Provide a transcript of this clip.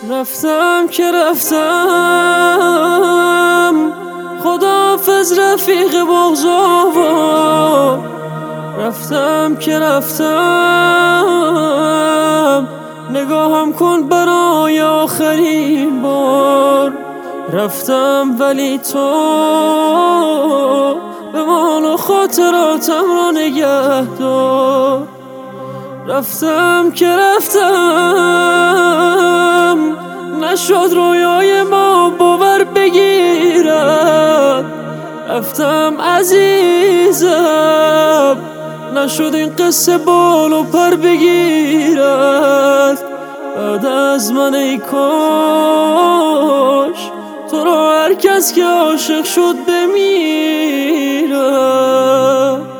رفتم که رفتم، خداحافظ رفیق بغضاوا. رفتم که رفتم، نگاهم کن برای آخرین بار. رفتم ولی تو به مال و خاطراتم را نگه دار. رفتم که رفتم، نشد رویای ما باور بگیرد. رفتم عزیزم، نشد این قصه بال و پر بگیرد. بعد از من ای کاش تو را هر کس که عاشق شد بمیرد.